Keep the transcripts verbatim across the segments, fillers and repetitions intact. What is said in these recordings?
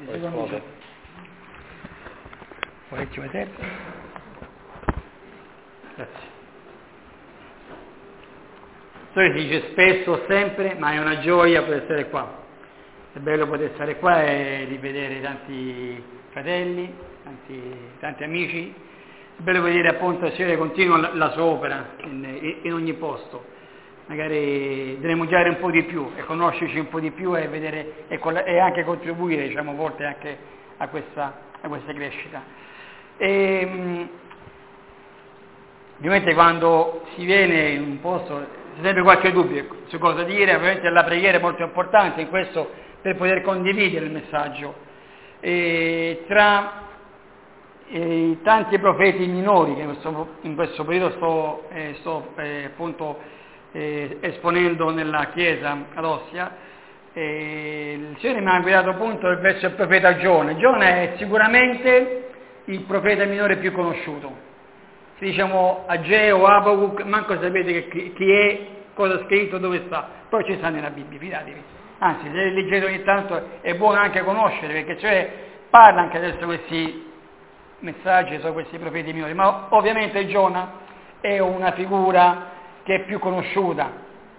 secondo me. Volete vedere? Grazie. So che si dice spesso, sempre, ma è una gioia poter stare qua. È bello poter stare qua e rivedere tanti fratelli, tanti, tanti amici. È bello vedere appunto il Signore continua la, la sua opera in, in ogni posto. Magari dreneggiare un po' di più e conoscerci un po' di più e vedere e, con, e anche contribuire, diciamo, a volte anche a questa, a questa crescita. E, mh, ovviamente quando si viene in un posto c'è sempre qualche dubbio su cosa dire, ovviamente la preghiera è molto importante in questo per poter condividere il messaggio. E tra i tanti profeti minori che in questo, in questo periodo sto, eh, sto eh, appunto Eh, esponendo nella chiesa ad Ostia, eh, il Signore mi ha guidato appunto verso il profeta Giona. Giona è sicuramente il profeta minore più conosciuto. Se diciamo Ageo, Abacuc, manco sapete che, chi è, cosa ha scritto, dove sta, poi ci sta nella Bibbia, fidatevi. Anzi, se leggete ogni tanto è buono anche conoscere, perché cioè parla anche adesso questi messaggi su questi profeti minori, ma ovviamente Giona è una figura che è più conosciuta.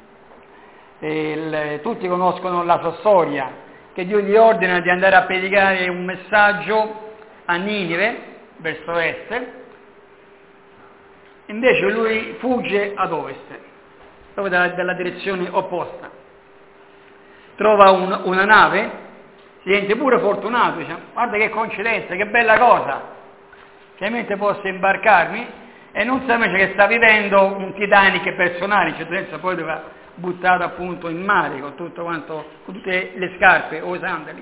Il, tutti conoscono la sua storia, che Dio gli ordina di andare a predicare un messaggio a Ninive, verso est, invece lui fugge ad ovest, proprio dalla, dalla direzione opposta. Trova un, una nave, si sente pure fortunato, dice, guarda che coincidenza, che bella cosa, chiaramente posso imbarcarmi, e non sa invece che sta vivendo un Titanic personale, in certo senso poi doveva buttato appunto in mare con tutto quanto, con tutte le scarpe o i sandali.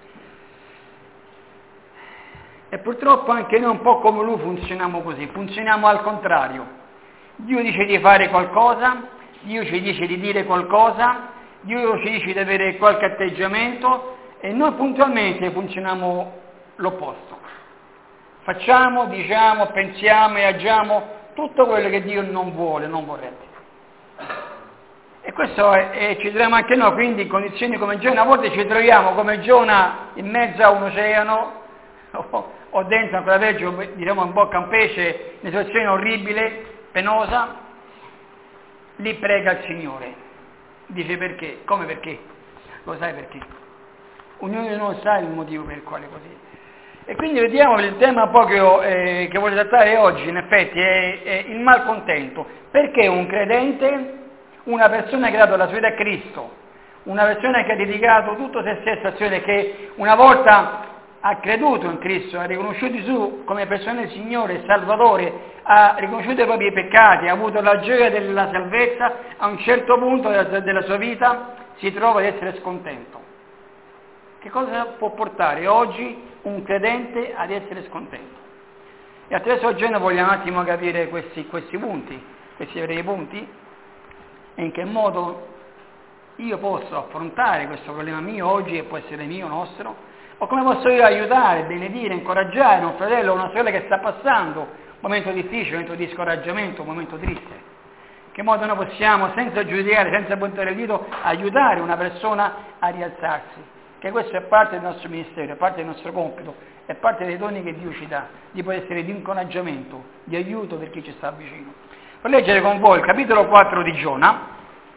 E purtroppo anche noi un po' come lui funzioniamo così, funzioniamo al contrario. Dio dice di fare qualcosa, Dio ci dice di dire qualcosa, Dio ci dice di avere qualche atteggiamento e noi puntualmente funzioniamo l'opposto. Facciamo, diciamo, pensiamo e agiamo tutto quello che Dio non vuole, non vorrebbe. E questo è, e ci troviamo anche noi, quindi in condizioni come Giona, a volte ci troviamo come Giona in mezzo a un oceano, o, o dentro, ancora peggio, diciamo in bocca a un pesce, in una situazione orribile, penosa, lì prega il Signore. Dice perché? Come perché? Lo sai perché? Ognuno di noi sa il motivo per il quale così. E quindi vediamo il tema un po' che, ho, eh, che voglio trattare oggi, in effetti, è, è il malcontento. Perché un credente, una persona che ha dato la sua vita a Cristo, una persona che ha dedicato tutto se stesso al Signore, che una volta ha creduto in Cristo, ha riconosciuto Gesù come persona Signore e Salvatore, ha riconosciuto i propri peccati, ha avuto la gioia della salvezza, a un certo punto della, della sua vita si trova ad essere scontento. Che cosa può portare oggi un credente ad essere scontento? E attraverso oggi noi vogliamo un attimo capire questi, questi punti, questi veri punti, e in che modo io posso affrontare questo problema mio oggi, e può essere mio, nostro, o come posso io aiutare, benedire, incoraggiare un fratello o una sorella che sta passando un momento difficile, un momento di scoraggiamento, un momento triste. In che modo noi possiamo, senza giudicare, senza puntare il dito, aiutare una persona a rialzarsi. Che questo è parte del nostro ministero, è parte del nostro compito, è parte dei doni che Dio ci dà, di poter essere di incoraggiamento, di aiuto per chi ci sta vicino. Voglio leggere con voi il capitolo quattro di Giona,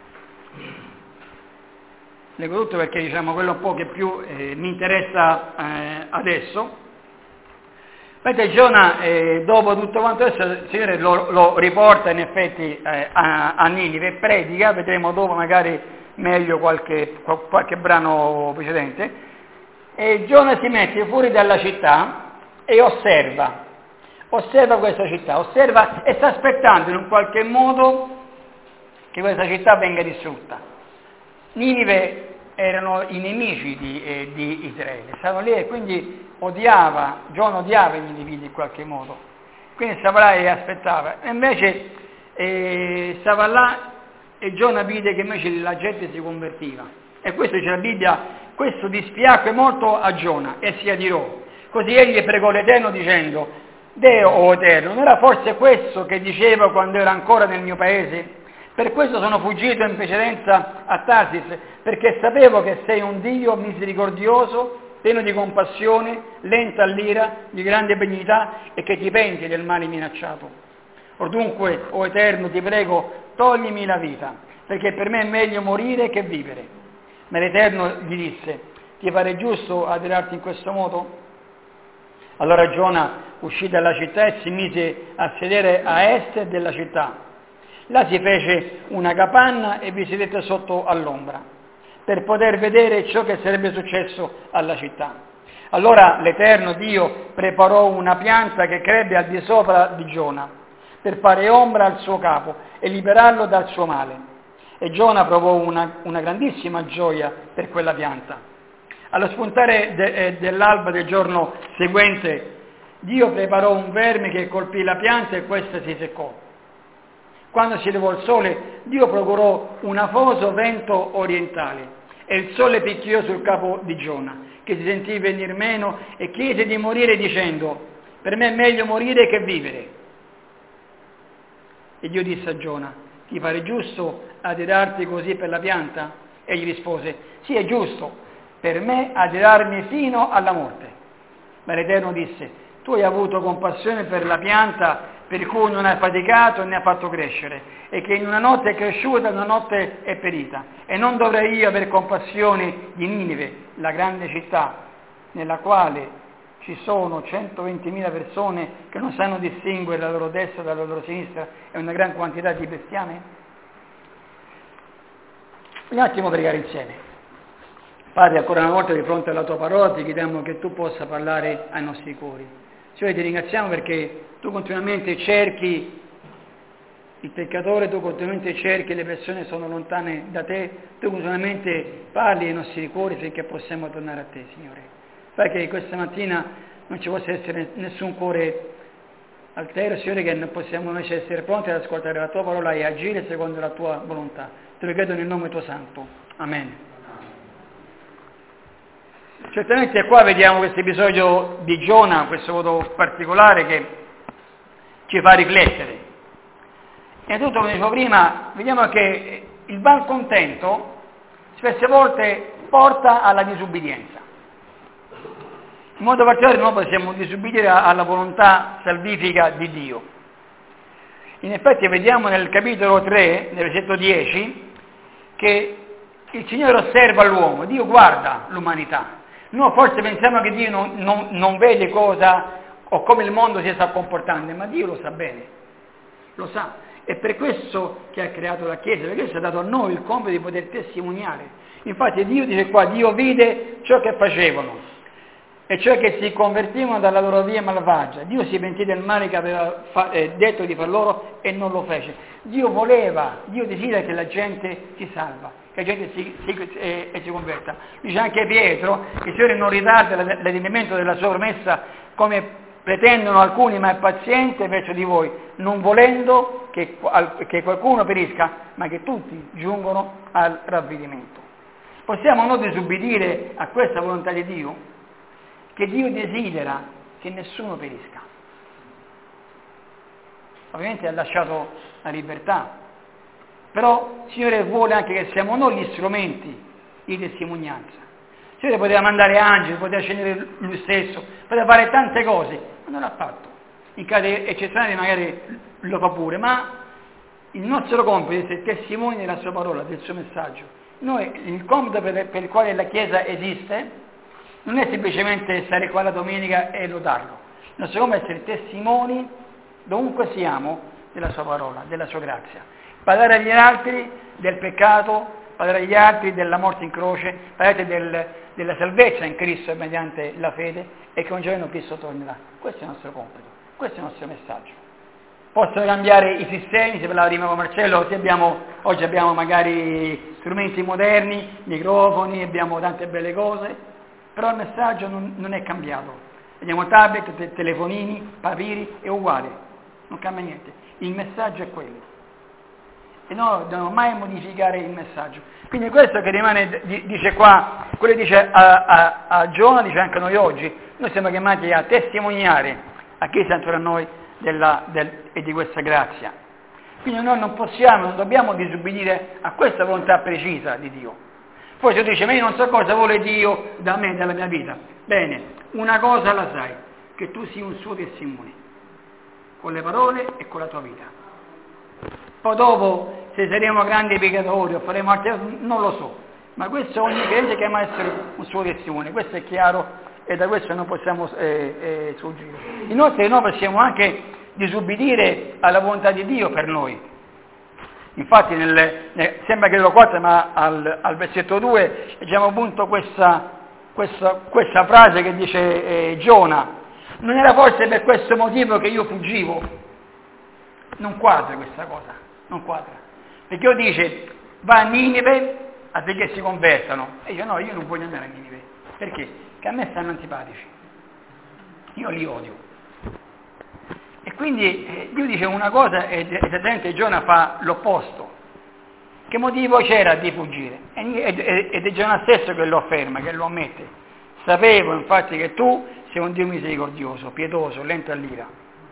leggo tutto perché diciamo quello un po' che più eh, mi interessa eh, adesso. Mentre Giona, eh, dopo tutto quanto adesso, il Signore lo, lo riporta in effetti eh, a, a Ninive, predica, vedremo dopo magari meglio qualche, qualche brano precedente, e Giona si mette fuori dalla città e osserva, osserva questa città, osserva e sta aspettando in un qualche modo che questa città venga distrutta. Ninive erano i nemici di, eh, di Israele, stavano lì e quindi odiava, Giona odiava i Niniviti in qualche modo, quindi stava là e aspettava, e invece eh, stava là e Giona vide che invece la gente si convertiva. E questo dice la Bibbia, questo dispiacque molto a Giona e si adirò. Così egli pregò l'Eterno dicendo, Deo, o Eterno, non era forse questo che dicevo quando ero ancora nel mio paese? Per questo sono fuggito in precedenza a Tarsis, perché sapevo che sei un Dio misericordioso pieno di compassione, lento all'ira, di grande benignità e che ti penti del male minacciato. Or dunque, o Eterno, ti prego, toglimi la vita, perché per me è meglio morire che vivere. Ma l'Eterno gli disse, ti pare giusto adirarti in questo modo? Allora Giona uscì dalla città e si mise a sedere a est della città. Là si fece una capanna e vi sedette sotto all'ombra, per poter vedere ciò che sarebbe successo alla città. Allora l'Eterno Dio preparò una pianta che crebbe al di sopra di Giona, per fare ombra al suo capo e liberarlo dal suo male. E Giona provò una, una grandissima gioia per quella pianta. Allo spuntare de, eh, dell'alba del giorno seguente, Dio preparò un verme che colpì la pianta e questa si seccò. Quando si levò il sole, Dio procurò un afoso vento orientale e il sole picchiò sul capo di Giona, che si sentì venir meno e chiese di morire dicendo, per me è meglio morire che vivere. E Dio disse a Giona, ti pare giusto adirarti così per la pianta? Egli rispose, sì, è giusto, per me adirarmi fino alla morte. Ma l'Eterno disse, tu hai avuto compassione per la pianta per cui non hai faticato e ne ha fatto crescere, e che in una notte è cresciuta e in una notte è perita. E non dovrei io aver compassione di Ninive, la grande città, nella quale ci sono centoventimila persone che non sanno distinguere la loro destra dalla loro sinistra e una gran quantità di bestiame? Un attimo pregare insieme. Padre, ancora una volta di fronte alla tua parola ti chiediamo che tu possa parlare ai nostri cuori. Signore, ti ringraziamo perché tu continuamente cerchi il peccatore, tu continuamente cerchi le persone che sono lontane da te, tu continuamente parli ai nostri cuori finché possiamo tornare a te, Signore. Fai che questa mattina non ci possa essere nessun cuore altero, Signore, che non possiamo invece essere pronti ad ascoltare la tua parola e agire secondo la tua volontà. Te lo chiedo nel nome tuo santo. Amen. Certamente qua vediamo questo episodio di Giona, questo voto particolare che ci fa riflettere. Innanzitutto, come dicevo prima, vediamo che il malcontento spesse volte porta alla disubbidienza. In modo particolare noi possiamo disubbidire alla volontà salvifica di Dio. In effetti vediamo nel capitolo tre, nel versetto dieci, che il Signore osserva l'uomo, Dio guarda l'umanità. Noi forse pensiamo che Dio non, non, non vede cosa o come il mondo si sta comportando, ma Dio lo sa bene, lo sa. È per questo che ha creato la Chiesa, perché questo ha dato a noi il compito di poter testimoniare. Infatti Dio dice qua, Dio vide ciò che facevano, e cioè che si convertivano dalla loro via malvagia. Dio si pentì del male che aveva fa- eh, detto di far loro e non lo fece. Dio voleva, Dio desidera che la gente si salva, che la gente si, si, eh, e si converta. Dice anche Pietro che il Signore non ritarda l'adempimento della sua promessa come pretendono alcuni, ma è paziente verso di voi, non volendo che, che qualcuno perisca, ma che tutti giungono al ravvedimento. Possiamo noi disubbidire a questa volontà di Dio? Che Dio desidera che nessuno perisca. Ovviamente ha lasciato la libertà, però il Signore vuole anche che siamo noi gli strumenti di testimonianza. Il Signore poteva mandare angeli, poteva scendere Lui stesso, poteva fare tante cose, ma non l'ha fatto. In casi eccezionali magari lo fa pure, ma il nostro compito è essere testimoni della Sua parola, del Suo messaggio. Noi, il compito per, per il quale la Chiesa esiste, non è semplicemente stare qua la domenica e lodarlo. Il nostro compito è essere testimoni dovunque siamo della Sua parola, della Sua grazia. Parlare agli altri del peccato, parlare agli altri della morte in croce, parlare del, della salvezza in Cristo mediante la fede e che un giorno Cristo tornerà. Questo è il nostro compito, questo è il nostro messaggio. Possono cambiare i sistemi, si parlava prima con Marcello, oggi abbiamo, oggi abbiamo magari strumenti moderni, microfoni, abbiamo tante belle cose, però il messaggio non, non è cambiato. Vediamo tablet, te- telefonini, papiri, è uguale, non cambia niente. Il messaggio è quello. E noi non dobbiamo mai modificare il messaggio. Quindi questo che rimane, dice qua, quello che dice a, a, a Giona, dice anche a noi oggi, noi siamo chiamati a testimoniare a chi sta intorno a noi della, del, e di questa grazia. Quindi noi non possiamo, non dobbiamo disubbidire a questa volontà precisa di Dio. Poi se tu dici, ma io non so cosa vuole Dio da me, dalla mia vita. Bene, una cosa la sai, che tu sia un suo testimone, con le parole e con la tua vita. Poi dopo, se saremo grandi peccatori o faremo altre cose, non lo so, ma questo ogni credente chiama a essere un suo testimone, questo è chiaro e da questo non possiamo eh, eh, sfuggire. Inoltre noi possiamo anche disubbidire alla volontà di Dio per noi. Infatti nel, nel, sembra che lo quattro, ma al, al versetto due leggiamo appunto questa, questa, questa frase che dice eh, Giona, non era forse per questo motivo che io fuggivo? Non quadra questa cosa, non quadra. Perché Dio dice, va a Ninive affinché si convertano. E io no, io non voglio andare a Ninive. Perché? Che a me stanno antipatici. Io li odio. E quindi eh, Dio dice una cosa ed esattamente Giona fa l'opposto. Che motivo c'era di fuggire? Ed è Giona stesso che lo afferma, che lo ammette. Sapevo infatti che tu sei un Dio misericordioso, pietoso, lento all'ira.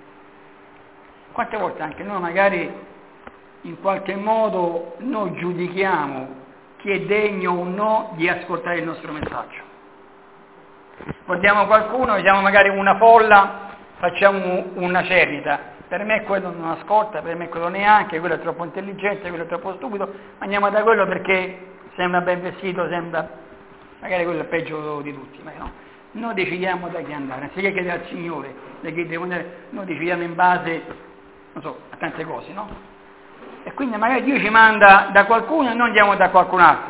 Quante volte anche noi magari in qualche modo noi giudichiamo chi è degno o no di ascoltare il nostro messaggio. Guardiamo qualcuno, vediamo magari una folla, facciamo una cernita, per me quello non ascolta, per me quello neanche, quello è troppo intelligente, quello è troppo stupido, andiamo da quello perché sembra ben vestito, sembra, magari quello è il peggio di tutti, ma no. Noi decidiamo da chi andare, anziché chiedere al Signore da chi devo andare, noi decidiamo in base, non so, a tante cose, no? E quindi magari Dio ci manda da qualcuno e noi andiamo da qualcun altro.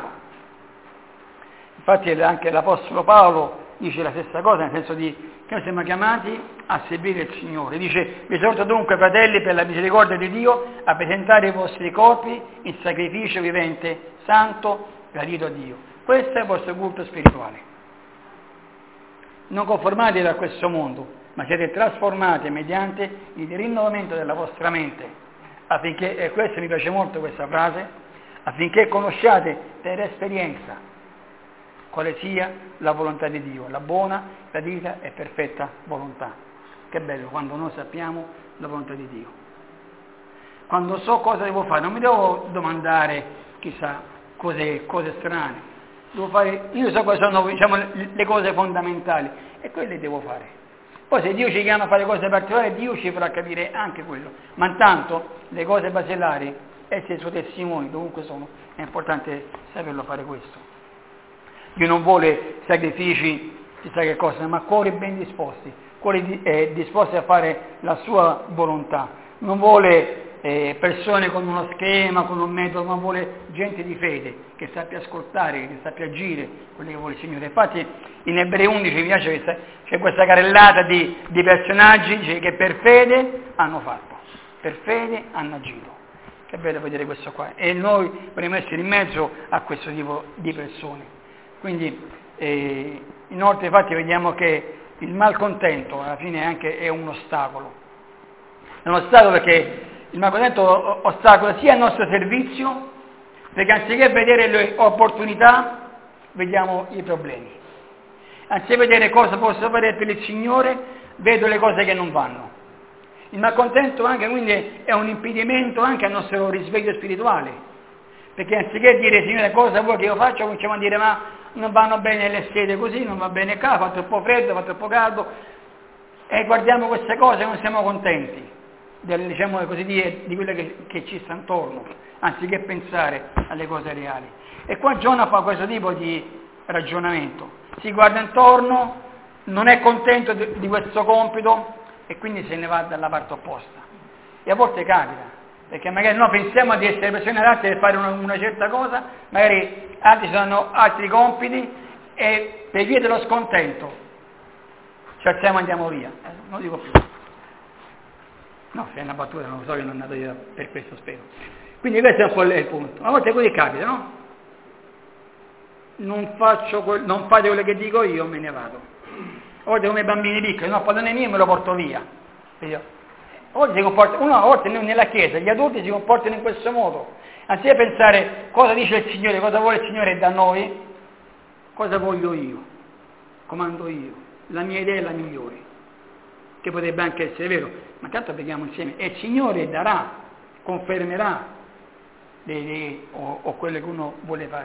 Infatti anche l'Apostolo Paolo dice la stessa cosa, nel senso di che noi siamo chiamati a seguire il Signore. Dice, vi esorto dunque, fratelli, per la misericordia di Dio, a presentare i vostri corpi in sacrificio vivente, santo, gradito a Dio. Questo è il vostro culto spirituale. Non conformatevi a questo mondo, ma siete trasformati mediante il rinnovamento della vostra mente, affinché, e questo mi piace molto questa frase, affinché conosciate per esperienza quale sia la volontà di Dio, la buona, gradita e perfetta volontà. Che bello quando noi sappiamo la volontà di Dio. Quando so cosa devo fare, non mi devo domandare chissà cose, cose strane. Devo fare, io so quali sono, diciamo, le cose fondamentali e quelle devo fare. Poi se Dio ci chiama a fare cose particolari, Dio ci farà capire anche quello. Ma intanto le cose basilari, essere i suoi testimoni dovunque sono, è importante saperlo fare questo. Dio non vuole sacrifici, chissà che cosa, ma cuori ben disposti, cuori eh, disposti a fare la sua volontà. Non vuole eh, persone con uno schema, con un metodo, ma vuole gente di fede, che sappia ascoltare, che sappia agire quello che vuole il Signore. Infatti in Ebrei undici mi piace questa, c'è questa carrellata di, di personaggi dice, che per fede hanno fatto, per fede hanno agito. Che bello vedere questo qua. E noi vorremmo essere in mezzo a questo tipo di persone. Quindi eh, inoltre infatti vediamo che il malcontento alla fine anche è un ostacolo. È un ostacolo perché il malcontento ostacola sia il nostro servizio, perché anziché vedere le opportunità, vediamo i problemi. Anziché vedere cosa posso fare per il Signore, vedo le cose che non vanno. Il malcontento anche quindi è un impedimento anche al nostro risveglio spirituale, perché anziché dire Signore cosa vuoi che io faccia, cominciamo a dire ma non vanno bene le sede così, non va bene qua, fa troppo freddo, fa troppo caldo, e guardiamo queste cose e non siamo contenti, del, diciamo così, di, di quello che, che ci sta intorno, anziché pensare alle cose reali. E qua Giona fa questo tipo di ragionamento, si guarda intorno, non è contento di, di questo compito e quindi se ne va dalla parte opposta. E a volte capita, perché magari noi pensiamo di essere persone adatte per fare una, una certa cosa, magari altri hanno altri compiti e per via dello scontento ci alziamo e andiamo via. Eh, non dico più. No, se è una battuta, non lo so che non è andato io per questo, spero. Quindi questo è un po' il punto. A volte così capita, no? Non, faccio quel, non fate quello che dico io, me ne vado. A volte come i bambini piccoli, no, padrone mio me lo porto via. Io. A volte si comporta, una volta nella Chiesa gli adulti si comportano in questo modo, anziché pensare cosa dice il Signore, cosa vuole il Signore da noi, cosa voglio io, comando io, la mia idea è la migliore, che potrebbe anche essere vero, ma tanto preghiamo insieme e il Signore darà, confermerà le idee o, o quello che uno vuole fare,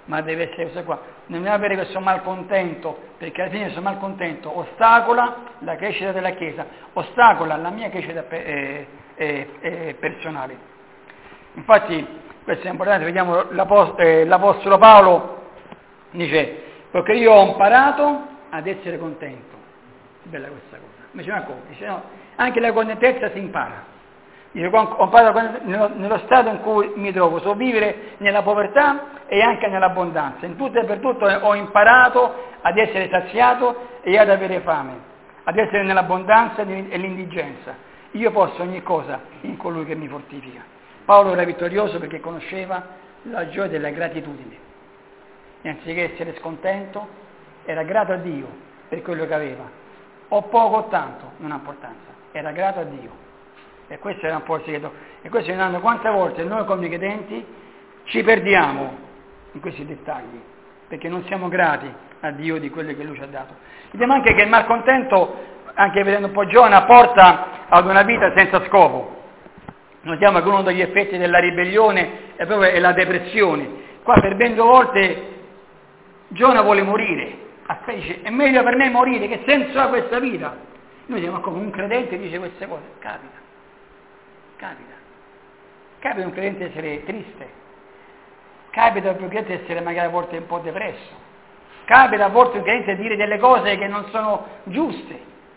ma deve essere questo qua. Non deve avere questo malcontento, perché alla fine questo malcontento ostacola la crescita della Chiesa, ostacola la mia crescita eh, eh, eh, personale. Infatti, questo è importante, vediamo l'Apostolo, eh, l'Apostolo Paolo dice, perché io ho imparato ad essere contento. Bella questa cosa. Invece ma come? Dice no, anche la contentezza si impara. Dice, ho imparato nello, nello stato in cui mi trovo, so vivere nella povertà e anche nell'abbondanza. In tutto e per tutto ho imparato ad essere saziato e ad avere fame, ad essere nell'abbondanza e l'indigenza. Io posso ogni cosa in colui che mi fortifica. Paolo era vittorioso perché conosceva la gioia della gratitudine. E anziché essere scontento, era grato a Dio per quello che aveva. O poco o tanto, non ha importanza. Era grato a Dio. E questo era un po' il segreto. E questo è un quante volte noi come credenti ci perdiamo in questi dettagli, perché non siamo grati a Dio di quello che Lui ci ha dato. Vediamo anche che il malcontento, anche vedendo un po' Giona, porta ad una vita senza scopo. Notiamo che uno degli effetti della ribellione è proprio la depressione. Qua per ben due volte Giona vuole morire. Aspetta, dice, è meglio per me morire, che senso ha questa vita? Noi diciamo, come un credente dice queste cose, capita. Capita. Capita un credente essere triste, capita un credente essere magari a volte un po' depresso, capita a volte un credente dire delle cose che non sono giuste,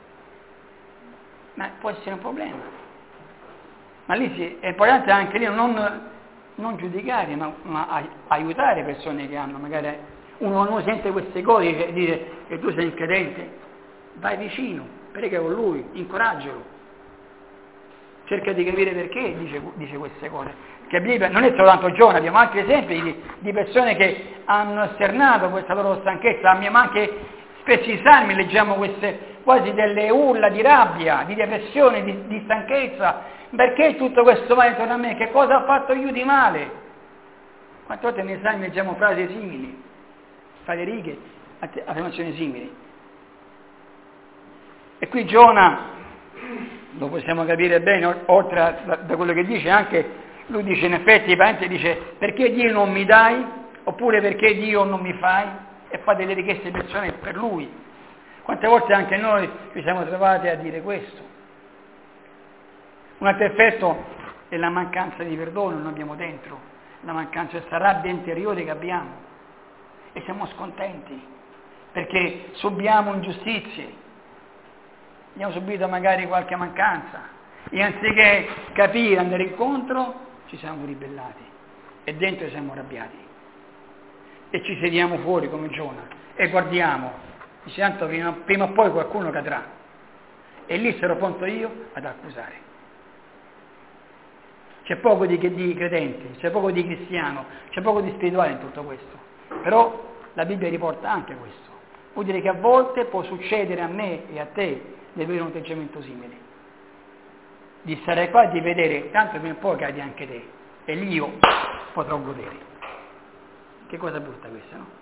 ma può essere un problema. Ma lì sì, è importante anche lì non, non giudicare, ma, ma aiutare persone che hanno, magari uno non sente queste cose e dice che tu sei un credente, vai vicino, prega con lui, incoraggialo. Cerca di capire perché dice, dice queste cose. Che non è soltanto Giona, abbiamo altri esempi di, di persone che hanno esternato questa loro stanchezza, abbiamo anche spesso i salmi, leggiamo queste quasi delle urla di rabbia, di depressione, di, di stanchezza. Perché tutto questo male intorno a me? Che cosa ho fatto io di male? Quante volte nei salmi leggiamo frasi simili, frasi righe, affermazioni simili. E qui Giona, lo possiamo capire bene, oltre a, da, da quello che dice, anche lui dice in effetti, dice perché Dio non mi dai, oppure perché Dio non mi fai, e fa delle richieste personali per lui. Quante volte anche noi ci siamo trovati a dire questo. Un altro effetto è la mancanza di perdono, noi abbiamo dentro, la mancanza di questa rabbia interiore che abbiamo, e siamo scontenti, perché subiamo ingiustizie, abbiamo subito magari qualche mancanza e anziché capire, andare incontro, ci siamo ribellati e dentro siamo arrabbiati e ci sediamo fuori come Giona e guardiamo, dice tanto prima, prima o poi qualcuno cadrà e lì sarò pronto io ad accusare. C'è poco di, di credenti, c'è poco di cristiano, c'è poco di spirituale in tutto questo, però la Bibbia riporta anche questo. Vuol dire che a volte può succedere a me e a te di avere un atteggiamento simile, di stare qua e di vedere, tanto prima o poi cadi anche te, e lì io potrò godere. Che cosa brutta questa, no?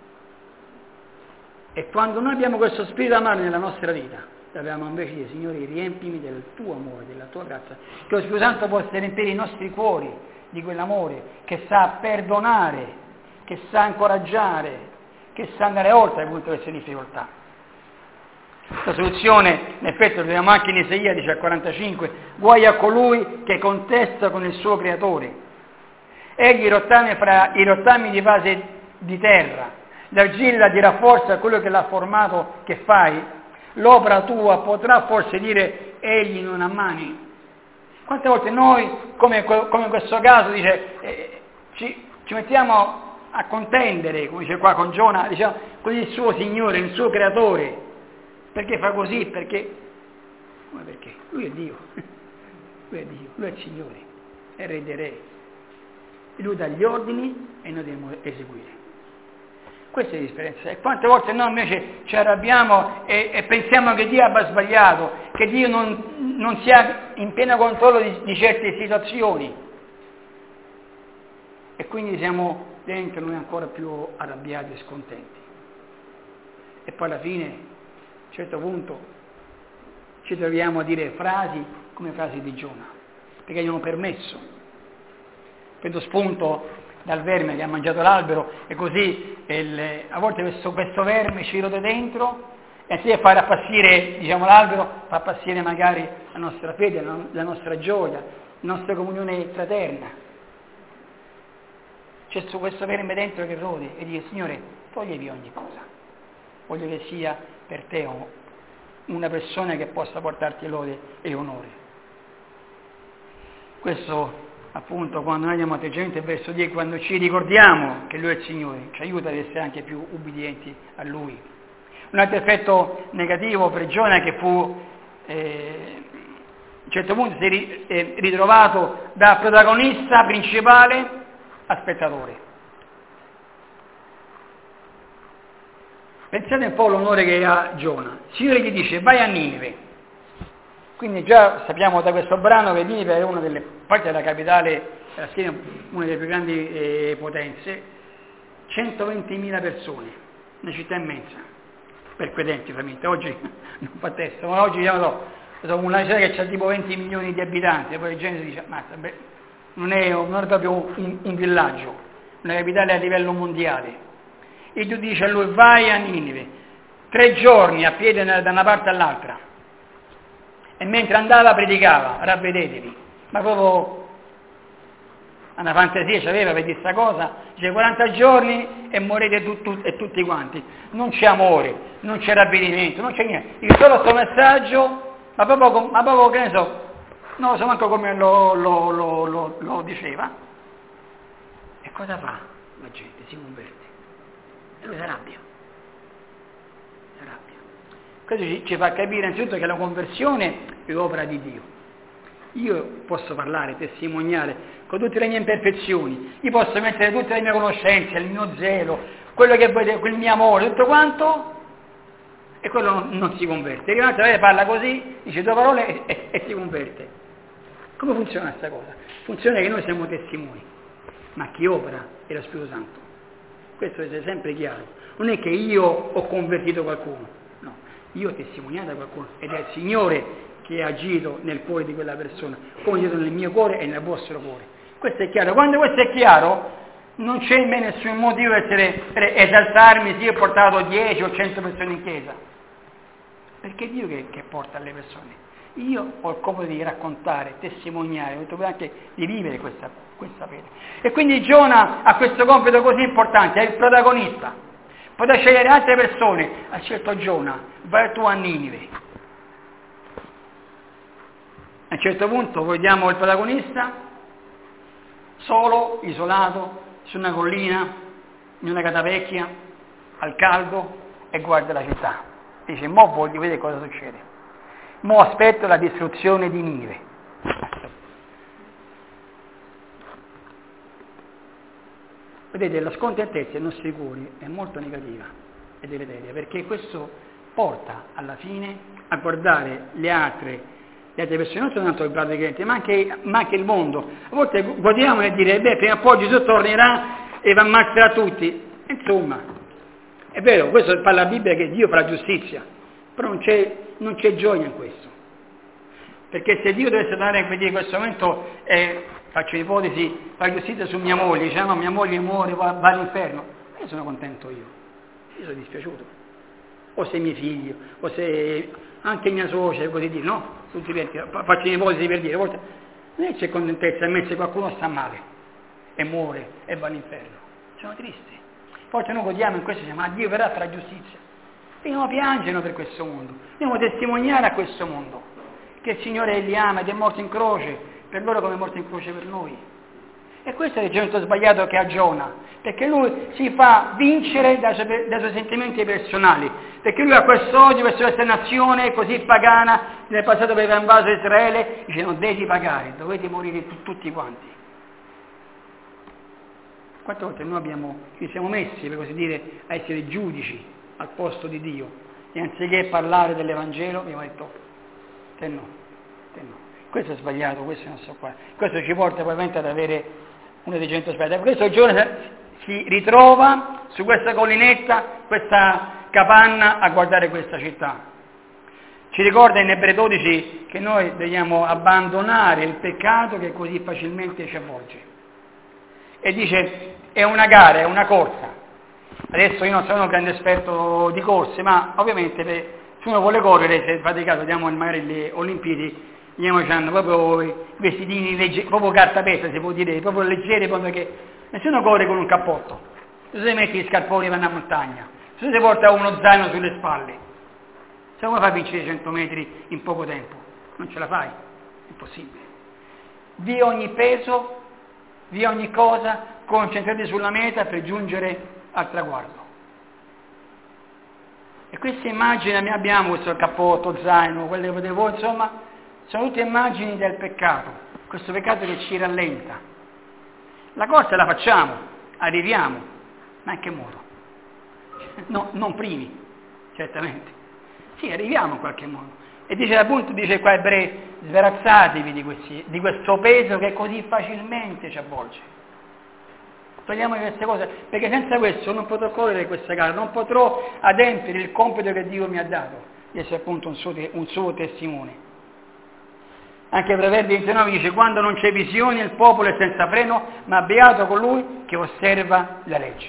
E quando noi abbiamo questo spirito amaro nella nostra vita, dobbiamo invece dire, Signore, riempimi del tuo amore, della tua grazia, che lo Spirito Santo possa riempire i nostri cuori di quell'amore che sa perdonare, che sa incoraggiare, che sa andare oltre appunto queste difficoltà. La soluzione, in effetti, lo vediamo anche in Isaia, dice al quarantacinque, guai a colui che contesta con il suo creatore. Egli rottame fra i rottami di base di terra, l'argilla dirà forse a quello che l'ha formato che fai, l'opera tua potrà forse dire egli non ha mani. Quante volte noi, come, come in questo caso, dice, eh, ci, ci mettiamo a contendere, come dice qua con Giona, diciamo, con il suo Signore, il suo creatore. Perché fa così? Perché? Ma perché? Lui è Dio, lui è Dio, lui è il Signore, è il Re dei Re. Lui dà gli ordini e noi dobbiamo eseguire. Questa è la differenza. E quante volte noi invece ci arrabbiamo e, e pensiamo che Dio abbia sbagliato, che Dio non, non sia in pieno controllo di, di certe situazioni. E quindi siamo dentro noi ancora più arrabbiati e scontenti. E poi alla fine, a un certo punto, ci troviamo a dire frasi come frasi di Giona, perché gli hanno permesso. Prendo spunto dal verme che ha mangiato l'albero, e così il, a volte questo, questo verme ci rode dentro, e anziché fare appassire, diciamo, l'albero, fa appassire magari la nostra fede, la nostra gioia, la nostra comunione fraterna. C'è su questo verme dentro che rode e dice: Signore, togli via ogni cosa, voglio che sia per te una persona che possa portarti lode e onore. Questo, appunto, quando noi andiamo atteggiamento, il verso dieci, quando ci ricordiamo che Lui è il Signore, ci aiuta ad essere anche più ubbidienti a Lui. Un altro effetto negativo per Giona, che fu, eh, a un certo punto si è eh, ritrovato da protagonista principale a spettatore. Pensate un po' all'onore che ha Giona. Il Signore gli dice: vai a Ninive. Quindi già sappiamo da questo brano che Ninive era una delle parti della capitale, della Siria, una delle più grandi eh, potenze, centoventimila persone, una città immensa, per credenti ovviamente. Oggi non fa testo, ma oggi diciamo, so, una città che ha tipo venti milioni di abitanti, e poi la gente si dice: ma beh, non, è, non è proprio un, un villaggio, una capitale a livello mondiale. E Dio dice a lui: vai a Ninive, tre giorni a piedi da una parte all'altra. E mentre andava predicava: ravvedetevi. Ma proprio una fantasia c'aveva per dire questa cosa. Dice: quaranta giorni e morite tu, tu, e tutti quanti. Non c'è amore, non c'è ravvedimento, non c'è niente. Il solo questo messaggio, ma proprio, ma proprio che ne so, non lo so manco come lo, lo, lo, lo, lo diceva. E cosa fa la gente? Si converte. E lui si arrabbia. Si arrabbia. Questo ci, ci fa capire innanzitutto che la conversione è opera di Dio. Io posso parlare, testimoniare con tutte le mie imperfezioni, io posso mettere tutte le mie conoscenze, il mio zelo, quello che vuoi, quel mio amore, tutto quanto, e quello non, non si converte. E un'altra volta parla così, dice due parole e, e, e si converte. Come funziona questa cosa? Funziona che noi siamo testimoni, ma chi opera è lo Spirito Santo. Questo deve essere sempre chiaro. Non è che io ho convertito qualcuno, no, io ho testimoniato a qualcuno ed è il Signore che ha agito nel cuore di quella persona, come ha agito nel mio cuore e nel vostro cuore. Questo è chiaro. Quando questo è chiaro, non c'è in me nessun motivo per esaltarmi se io ho portato dieci o cento persone in chiesa. Perché è Dio che, che porta alle persone. Io ho il compito di raccontare, testimoniare, anche di vivere questa, questa fede. E quindi Giona ha questo compito così importante, è il protagonista. Poteva scegliere altre persone, ha scelto Giona: vai tu a Ninive. A un certo punto vediamo il protagonista solo, isolato, su una collina, in una catapecchia, al caldo, e guarda la città. Dice: mo voglio vedere cosa succede. Mo aspetto la distruzione di Ninive. Vedete, la scontentezza dei nostri cuori è molto negativa e deleteria, perché questo porta alla fine a guardare le altre, le altre persone, non soltanto il brado credente, ma anche, ma anche il mondo. A volte guardiamo e dire: beh, prima o poi Gesù tornerà e va a ammazzare tutti. Insomma, è vero, questo parla la Bibbia, che Dio farà giustizia, però non c'è, non c'è gioia in questo. Perché se Dio dovesse tornare in questo momento, eh, faccio un'ipotesi, fa giustizia su mia moglie, dice: no, mia moglie muore, va, va all'inferno, io sono contento io, io sono dispiaciuto. O se mio figlio, o se anche mia suocera, così dire, no? Tutti per, faccio un'ipotesi per dire, a volte non è che c'è contentezza nel se qualcuno sta male e muore e va all'inferno, sono tristi. Forse noi godiamo in questo, diciamo: ma Dio verrà a fare giustizia. Dobbiamo piangere per questo mondo, dobbiamo testimoniare a questo mondo che il Signore li ama ed è morto in croce per loro come è morto in croce per noi. E questo è il ragionamento sbagliato che ha Giona, perché lui si fa vincere dai suoi, dai suoi sentimenti personali, perché lui ha questo odio verso questa nazione così pagana, nel passato aveva invaso Israele, dice: non devi pagare, dovete morire tu, tutti quanti. Quante volte noi abbiamo, ci siamo messi, per così dire, a essere giudici al posto di Dio, e anziché parlare dell'Evangelo abbiamo detto: te no, te no. Questo è sbagliato, questo non so qua. Questo ci porta probabilmente ad avere un atteggiamento sbagliato. Questo giorno si ritrova su questa collinetta, questa capanna, a guardare questa città. Ci ricorda in Ebrei dodici che noi dobbiamo abbandonare il peccato che così facilmente ci avvolge e dice è una gara, è una corsa. Adesso io non sono un grande esperto di corse, ma ovviamente se uno vuole correre, se fate caso, andiamo magari alle Olimpiadi, andiamo hanno proprio i vestitini leggeri, proprio cartapesta si può dire, proprio leggeri, proprio che nessuno corre con un cappotto, se si metti gli scarponi per una montagna, se si porta uno zaino sulle spalle, se uno fa vincere cento metri in poco tempo, non ce la fai, è impossibile. Via ogni peso, via ogni cosa, concentrati sulla meta per giungere al traguardo. E queste immagini abbiamo, questo cappotto, zaino, quelle che vedete voi, insomma, sono tutte immagini del peccato, questo peccato che ci rallenta. La corsa la facciamo, arriviamo, ma in che modo? No, non primi, certamente. Sì, arriviamo in qualche modo. E dice appunto, dice qua Ebrei, sverazzatevi di, questi, di questo peso che così facilmente ci avvolge. Togliamo queste cose, perché senza questo non potrò correre questa gara, non potrò adempiere il compito che Dio mi ha dato, di essere appunto un suo, un suo testimone. Anche Proverbi ventinove dice, quando non c'è visione il popolo è senza freno, ma beato colui che osserva la legge.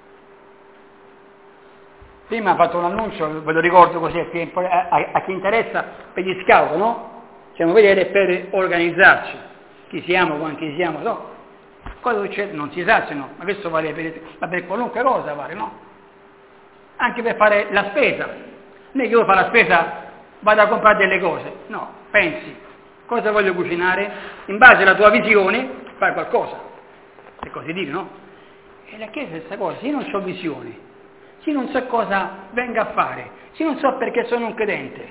Prima ha fatto un annuncio, ve lo ricordo così a chi, a, a chi interessa, per gli scout, no? Siamo vedere per organizzarci, chi siamo, quanti siamo, no? Cosa succede? Non si sa se no, ma questo vale per, ma per qualunque cosa vale, no? Anche per fare la spesa. Non è che io faccio la spesa, vado a comprare delle cose, no, pensi, cosa voglio cucinare? In base alla tua visione fai qualcosa, per così dire, no? E la Chiesa è questa cosa, se io non ho visione, se io non so cosa venga a fare, se io non so perché sono un credente,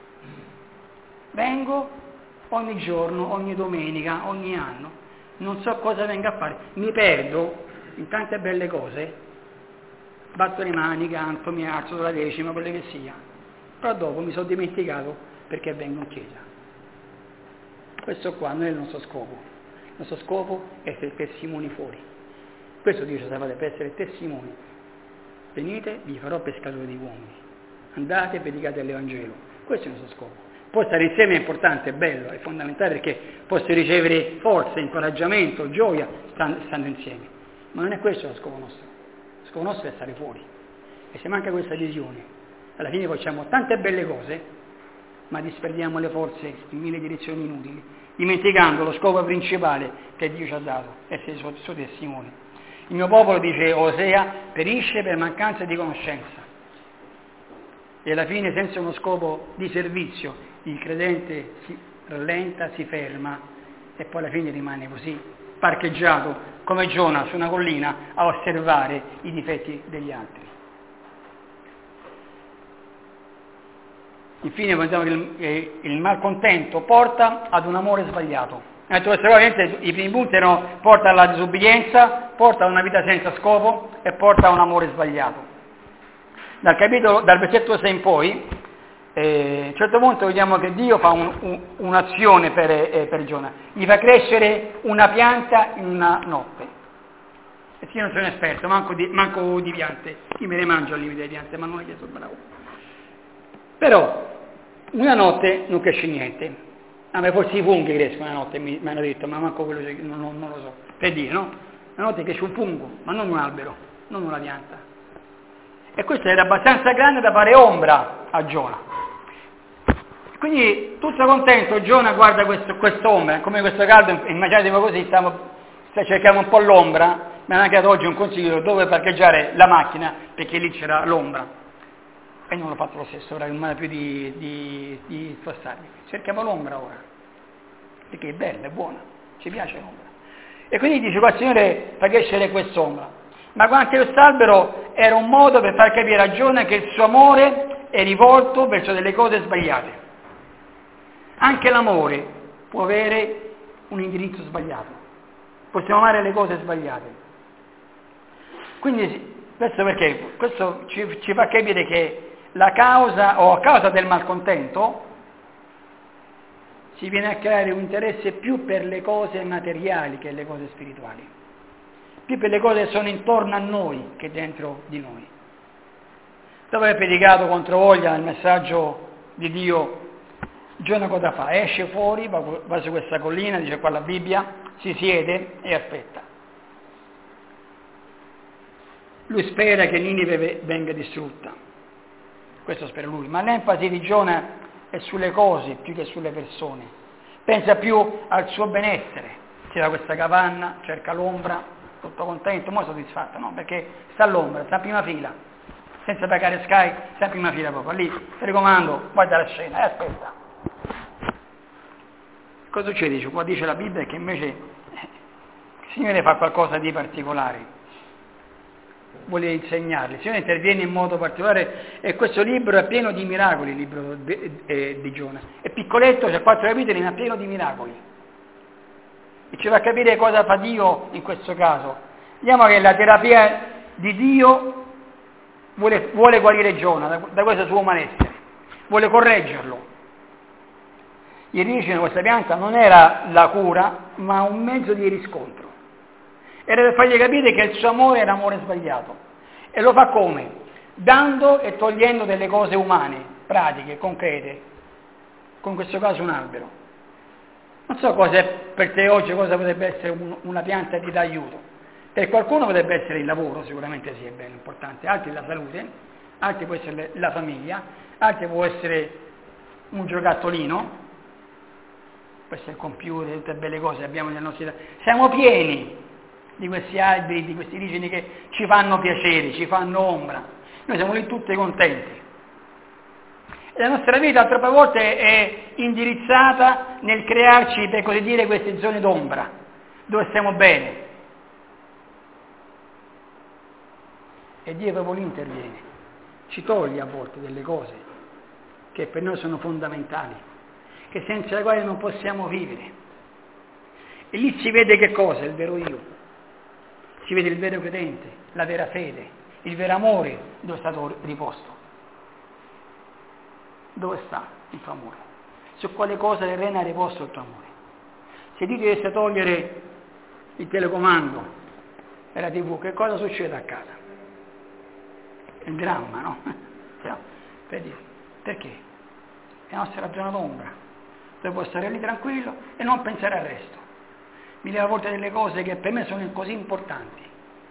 vengo ogni giorno, ogni domenica, ogni anno, non so cosa venga a fare, mi perdo in tante belle cose, batto le mani, canto, mi alzo dalla decima, quelle che sia, però dopo mi sono dimenticato perché vengo in chiesa. Questo qua non è il nostro scopo, il nostro scopo è essere testimoni fuori. Questo dice Salvatore, per essere testimoni. Venite, vi farò pescatori di uomini, andate e predicate l'Evangelo, questo è il nostro scopo. Poi stare insieme è importante, è bello, è fondamentale perché posso ricevere forza, incoraggiamento, gioia stando, stando insieme. Ma non è questo lo scopo nostro. Lo scopo nostro è stare fuori. E se manca questa visione, alla fine facciamo tante belle cose, ma disperdiamo le forze in mille direzioni inutili, dimenticando lo scopo principale che Dio ci ha dato, essere suo, suo testimone. Il mio popolo, dice Osea, perisce per mancanza di conoscenza. E alla fine, senza uno scopo di servizio, il credente si rallenta, si ferma e poi alla fine rimane così, parcheggiato come Giona su una collina a osservare i difetti degli altri. Infine, pensiamo che il, eh, il malcontento porta ad un amore sbagliato. Detto queste cose, i primi punti erano porta alla disobbedienza, porta a una vita senza scopo e porta a un amore sbagliato. Dal capitolo, dal versetto sei in poi, eh, a un certo punto vediamo che Dio fa un, un, un'azione per, eh, per Giona, gli fa crescere una pianta in una notte. E io non sono esperto, manco di, manco di piante, io me le mangio al limite delle piante, ma non è che sono bravo. Però, una notte non cresce niente. A me forse i funghi crescono una notte, mi, mi hanno detto, ma manco quello, non, non, non lo so, per dire, no? Una notte cresce un fungo, ma non un albero, non una pianta. E questo era abbastanza grande da fare ombra a Giona. Quindi tutto contento Giona guarda questo, quest'ombra, come questo caldo, immaginatevi così, stiamo, cerchiamo un po' l'ombra, mi hanno anche dato oggi un consiglio dove parcheggiare la macchina, perché lì c'era l'ombra. E non l'ho fatto lo stesso, ora non mi più di, di, di spostarmi. Cerchiamo l'ombra ora, perché è bella, è buona, ci piace l'ombra. E quindi dice qua, Signore, fa crescere quest'ombra. Ma anche quest'albero era un modo per far capire a Giona che il suo amore è rivolto verso delle cose sbagliate. Anche l'amore può avere un indirizzo sbagliato. Possiamo amare le cose sbagliate. Quindi, questo perché? Questo ci, ci fa capire che la causa, o a causa del malcontento, si viene a creare un interesse più per le cose materiali che le cose spirituali. Più per le cose che sono intorno a noi che dentro di noi. Dopo aver predicato contro voglia il messaggio di Dio, Giona cosa fa? Esce fuori, va, va su questa collina, dice qua la Bibbia, si siede e aspetta. lui spera che Ninive venga distrutta, questo spera lui, ma l'enfasi di Giona è sulle cose più che sulle persone, pensa più al suo benessere, si va a questa capanna, cerca l'ombra, tutto contento, ma soddisfatto, no? Perché sta all'ombra, sta in prima fila, senza pagare Sky, sta in prima fila proprio, lì, ti raccomando, guarda la scena e aspetta. Cosa succede? Dice, qua dice la Bibbia che invece eh, il Signore fa qualcosa di particolare, vuole insegnarli, il Signore interviene in modo particolare e questo libro è pieno di miracoli, il libro di, eh, di Giona, è piccoletto, c'è quattro capitoli, ma è pieno di miracoli e ci fa capire cosa fa Dio in questo caso. Vediamo che la terapia di Dio vuole, vuole guarire Giona da, da questo suo malessere, vuole correggerlo. Il ricino, questa pianta, non era la cura, ma un mezzo di riscontro. Era per fargli capire che il suo amore era amore sbagliato. E lo fa come? Dando e togliendo delle cose umane, pratiche, concrete. Con questo caso un albero. Non so cosa è per te oggi, cosa potrebbe essere un, una pianta che ti dà aiuto. Per qualcuno potrebbe essere il lavoro, sicuramente sì, è bello, importante. Altri la salute, altri può essere la famiglia, altri può essere un giocattolino, può essere il computer, tutte belle cose che abbiamo nella nostra vita. Siamo pieni di questi alberi, di questi ricini che ci fanno piacere, ci fanno ombra. Noi siamo lì tutti contenti. E la nostra vita troppe volte è indirizzata nel crearci, per così dire, queste zone d'ombra, dove stiamo bene. E Dio proprio lì interviene, ci toglie a volte delle cose che per noi sono fondamentali, che senza le quali non possiamo vivere. E lì si vede che cosa? Il vero io. Si vede il vero credente, la vera fede, il vero amore dove è stato riposto. Dove sta il tuo amore? Su quale cosa terrena hai riposto il tuo amore? Se Dio dovesse togliere il telecomando e la tivù, che cosa succede a casa? È il dramma, no? Perché? È la nostra zona d'ombra, dove può stare lì tranquillo e non pensare al resto. Mi leva a volte delle cose che per me sono così importanti.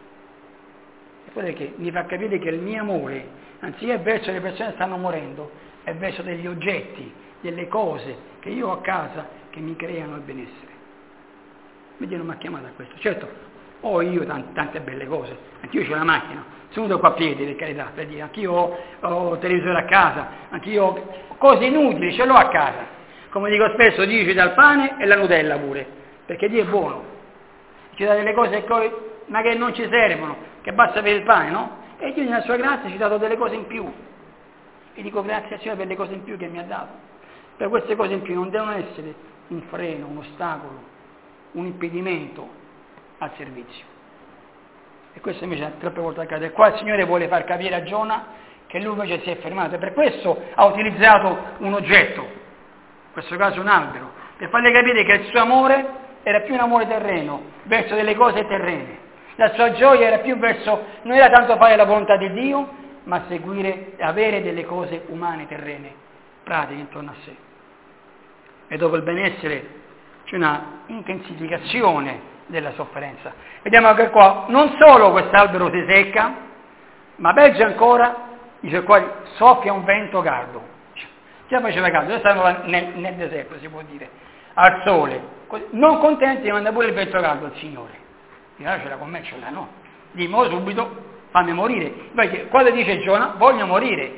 E poi che mi fa capire che il mio amore, anziché verso le persone che stanno morendo, è verso degli oggetti, delle cose che io ho a casa che mi creano il benessere. Dio non mi ha chiamato a questo. Certo, ho io tante, tante belle cose, anch'io ho la macchina, sono venuto qua a piedi, per carità, per dire, anch'io ho, ho televisore a casa, anch'io ho cose inutili, ce l'ho a casa. Come dico spesso, Dio ci dà il pane e la Nutella pure, perché Dio è buono, ci dà delle cose che, ma che non ci servono, che basta avere il pane, no? E Dio nella sua grazia ci ha dato delle cose in più. E dico grazie a Signore per le cose in più che mi ha dato. Per queste cose in più non devono essere un freno, un ostacolo, un impedimento al servizio. E questo invece troppe volte accade. E qua il Signore vuole far capire a Giona che lui invece si è fermato. E per questo ha utilizzato un oggetto, in questo caso un albero, per fargli capire che il suo amore era più un amore terreno, verso delle cose terrene. La sua gioia era più verso, non era tanto fare la volontà di Dio, ma seguire e avere delle cose umane, terrene, pratiche intorno a sé. E dopo il benessere c'è una intensificazione della sofferenza. Vediamo che qua non solo quest'albero si secca, ma peggio ancora, dice qua, soffia un vento caldo. Già faceva caldo, adesso stanno nel, nel deserto, si può dire, al sole. Non contenti, manda pure il vento caldo al Signore. Dice, ah, ce l'ha con me, ce l'ha, no? Dimmo subito, fammi morire. Perché quando dice Giona, voglio morire.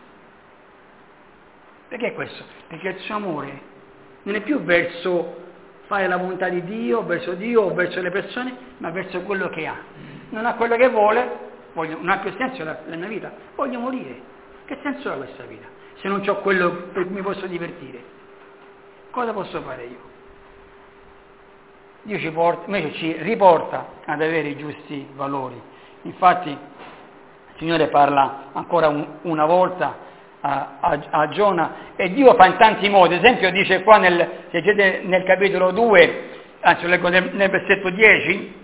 Perché questo? Perché il suo amore non è più verso fare la volontà di Dio, verso Dio o verso le persone, ma verso quello che ha. Non ha quello che vuole, voglio, non ha più senso la, la mia vita, voglio morire. Che senso ha questa vita? Se non ho quello per cui mi posso divertire. Cosa posso fare io? Dio ci, porta, invece ci riporta ad avere i giusti valori. Infatti il Signore parla ancora un, una volta a, a, a Giona e Dio fa in tanti modi. Ad esempio dice qua nel, se leggete nel capitolo due, anzi lo leggo nel, nel versetto dieci,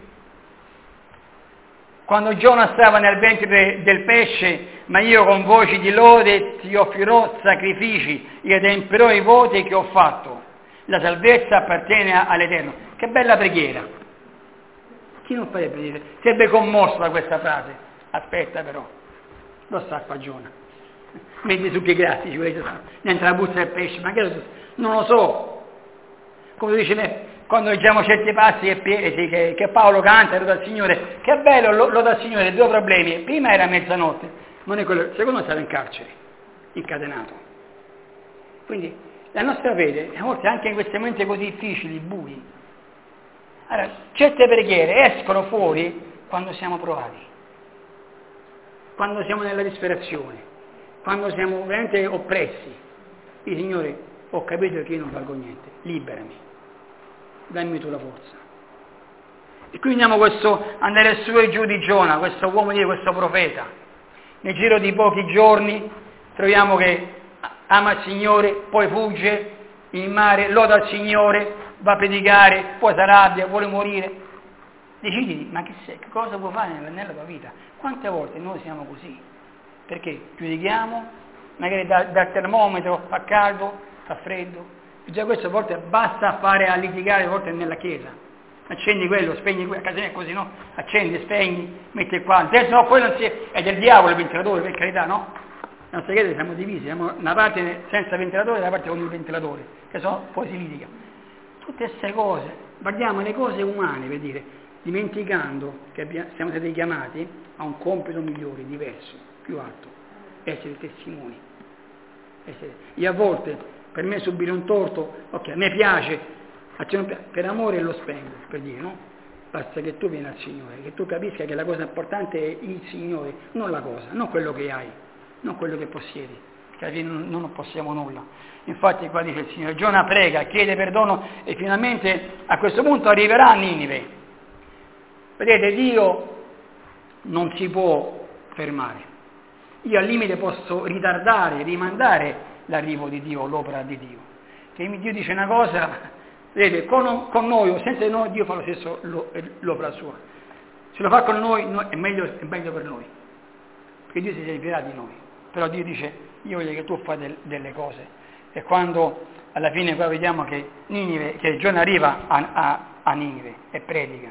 quando Giona stava nel ventre del pesce, ma io con voci di lode ti offrirò sacrifici e adempirò i voti che ho fatto. La salvezza appartiene all'Eterno. Che bella preghiera! Chi non farebbe dire? Sarebbe commosso da questa frase. aspetta però, lo sa qua Giona, metti su che grassi, ci volete sapere, niente la busta del pesce, ma che lo, non lo so, come dice me, quando leggiamo certi passi che, che, che Paolo canta, lo dal Signore, che bello, lo, lo dal Signore, due problemi, prima era mezzanotte, non è quello, secondo stava in carcere, incatenato, quindi la nostra fede, a volte anche in questi momenti così difficili, bui, allora, certe preghiere escono fuori quando siamo provati, quando siamo nella disperazione, quando siamo veramente oppressi. Il Signore, ho capito che io non valgo niente, liberami, dammi tu la forza. E quindi abbiamo questo andare su e giù di Giona, questo uomo di Dio, questo profeta. Nel giro di pochi giorni troviamo che ama il Signore, poi fugge in mare, loda il Signore, va a predicare, poi si arrabbia, vuole morire. Decidi, ma che sei, che cosa puoi fare nella, nella tua vita? Quante volte noi siamo così? Perché giudichiamo, magari da, dal termometro fa caldo, fa freddo, e già questo a volte basta fare a litigare, a volte nella chiesa. Accendi quello, spegni quello, a casa mia è così, no? Accendi, spegni, metti qua, il terzo no, quello non si è, è del diavolo il ventilatore, per carità, no? La nostra chiesa siamo divisi, siamo una parte senza ventilatore e una parte con il ventilatore, che so, poi si litiga. Tutte queste cose, guardiamo le cose umane, per dire, dimenticando che abbiamo, siamo stati chiamati a un compito migliore, diverso, più alto, essere testimoni. Essere. Io a volte, per me subire un torto, ok, a me piace, per amore lo spengo, per dire, no? Basta che tu vieni al Signore, che tu capisca che la cosa importante è il Signore, non la cosa, non quello che hai, non quello che possiedi, perché alla fine non, non possiamo nulla. Infatti qua dice il Signore, Giona prega, chiede perdono e finalmente a questo punto arriverà a Ninive. Vedete, Dio non si può fermare. Io al limite posso ritardare, rimandare l'arrivo di Dio, l'opera di Dio. Che Dio dice una cosa, vedete, con, con noi o senza di noi Dio fa lo stesso l'opera sua. Se lo fa con noi, noi è, meglio, è meglio per noi, perché Dio si servirà di noi. Però Dio dice, io voglio che tu fai del, delle cose. E quando alla fine qua vediamo che, Ninive, che Giona arriva a, a, a Ninive e predica,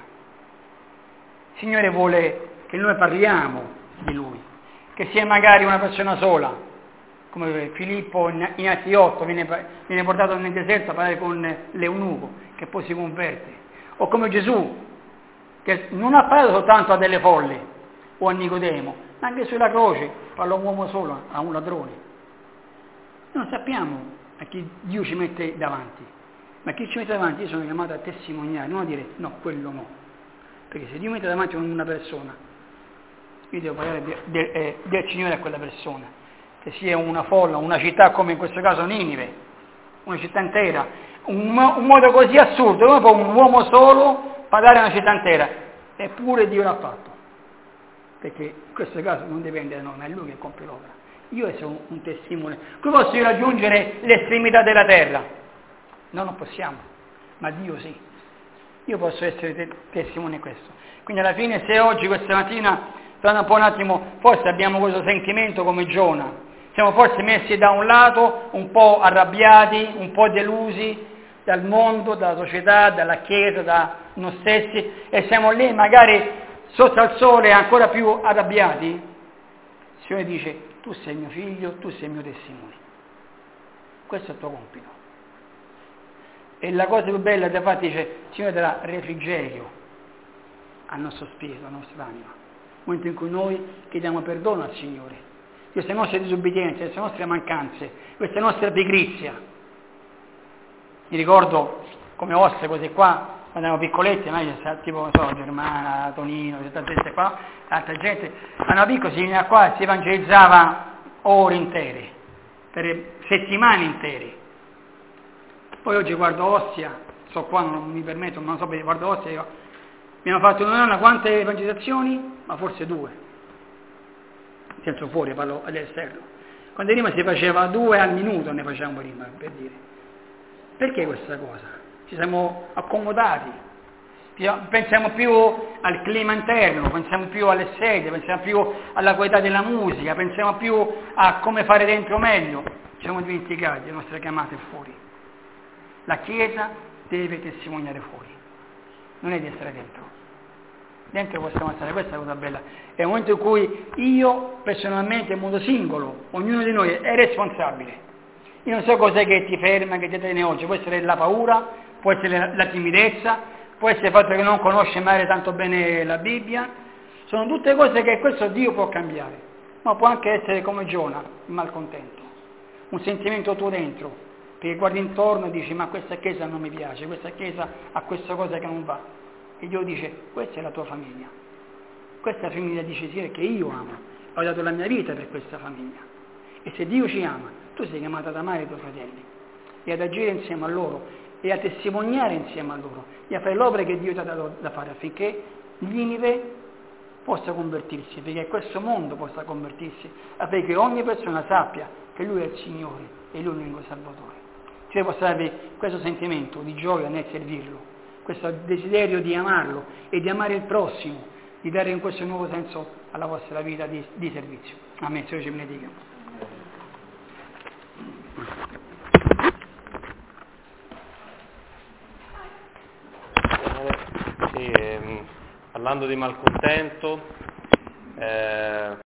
il Signore vuole che noi parliamo di Lui, che sia magari una persona sola, come Filippo in Atti otto viene, viene portato nel deserto a parlare con l'eunuco, che poi si converte, o come Gesù, che non ha parlato soltanto a delle folle o a Nicodemo, ma anche sulla croce parla un uomo solo, a un ladrone. Noi non sappiamo a chi Dio ci mette davanti, ma chi ci mette davanti io sono chiamato a testimoniare, non a dire no, quello no. Perché se Dio mette davanti una persona, io devo parlare del, del, eh, del Signore a quella persona, che sia una folla, una città come in questo caso Ninive, una città intera, un, un modo così assurdo, come può un uomo solo parlare a una città intera? Eppure Dio l'ha fatto, perché in questo caso non dipende da noi, ma è Lui che compie l'opera. Io sono un testimone, come posso io raggiungere l'estremità della terra? No, non possiamo, ma Dio sì. Io posso essere te- testimone di questo. Quindi alla fine se oggi, questa mattina, tornando un po' un attimo, forse abbiamo questo sentimento come Giona, siamo forse messi da un lato un po' arrabbiati, un po' delusi dal mondo, dalla società, dalla Chiesa, da noi stessi, e siamo lì magari sotto al sole ancora più arrabbiati, il Signore dice, tu sei mio figlio, tu sei il mio testimone. Questo è il tuo compito. E la cosa più bella, infatti, dice, il Signore darà refrigerio al nostro spirito, alla nostra anima, nel momento in cui noi chiediamo perdono al Signore, queste nostre disobbedienze, queste nostre mancanze, questa nostra pigrizia. Mi ricordo come osse così qua, quando erano piccoletti, noi c'è tipo, non so, Germana, Tonino, c'è tanta gente qua, tanta gente, quando erano piccoli si veniva qua e si evangelizzava ore intere, per settimane intere. Poi oggi guardo Ostia, so qua, non mi permetto, ma non so bene, guardo Ostia e io, mi hanno fatto una quante evangelizzazioni? Ma forse due, senza fuori, parlo all'esterno. Quando prima si faceva due al minuto, ne facevamo prima, per dire. Perché questa cosa? Ci siamo accomodati, pensiamo più al clima interno, pensiamo più alle sedie, pensiamo più alla qualità della musica, pensiamo più a come fare dentro meglio. Ci siamo dimenticati le nostre chiamate fuori. La Chiesa deve testimoniare fuori, non è di essere dentro. dentro possiamo stare, questa è la cosa bella, è un momento in cui io personalmente, in modo singolo, ognuno di noi è responsabile. Io non so cos'è che ti ferma, che ti tiene oggi, può essere la paura, può essere la, la timidezza, può essere il fatto che non conosce mai tanto bene la Bibbia, sono tutte cose che questo Dio può cambiare, ma può anche essere come Giona, il malcontento, un sentimento tuo dentro, perché guardi intorno e dici ma questa chiesa non mi piace, questa chiesa ha questa cosa che non va, e Dio dice questa è la tua famiglia, questa famiglia dice sì che io amo, ho dato la mia vita per questa famiglia, e se Dio ci ama, tu sei chiamato ad amare i tuoi fratelli e ad agire insieme a loro e a testimoniare insieme a loro e a fare l'opera che Dio ti ha dato da fare affinché Ninive possa convertirsi, perché questo mondo possa convertirsi, affinché ogni persona sappia che Lui è il Signore e Lui è l'unico Salvatore. Cioè possa avere questo sentimento di gioia nel servirlo, questo desiderio di amarlo e di amare il prossimo, di dare in questo nuovo senso alla vostra vita di, di servizio. Amen. Signore ci benedica. Sì, ehm, parlando di malcontento, eh,